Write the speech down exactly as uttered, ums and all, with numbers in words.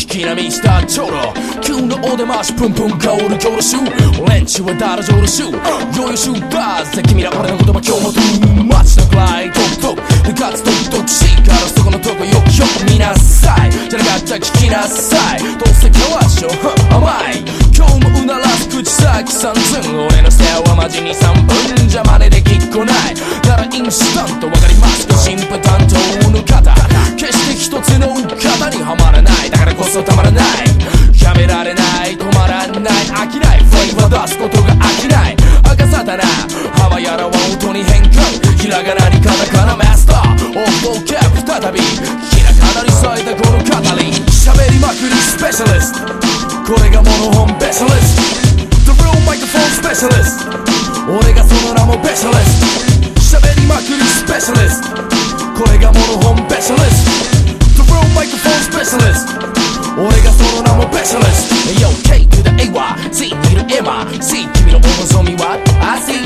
きなミスターチョロ急のお出ましプンプン香る強ロシュレンチはダラジョロシュ余裕シューバーズ君ら俺の言葉今日もトゥーマッチのくらいトクトクでかつトクトクしいからそこのとこよくよく見なさいじゃなかったら聞きなさいどうせ今日はしょ甘い今日もうならす口先さんずん俺のせいはマジにさんぷんじゃ真似できっこないならインスタントわかりますか新婦担当の方決して一つの型にはまらないだからこそたまらないやめられない止まらない飽きないフレーバー出すことが飽きない赤さだな浜やらは音に変換ひらがなにカタカナマスターオーボーキャプ再びひらかなに咲いたこの語り喋りまくりスペシャリストこれがモノホンベストリスト The real microphone specialist 俺がその名もベストリスト喋りまくりスペシャリストこれがモノホンベストリスト The real microphone specialist 俺がその名もベストリスト Yo K to the A Y C 見るエマ C 君のお望みは I see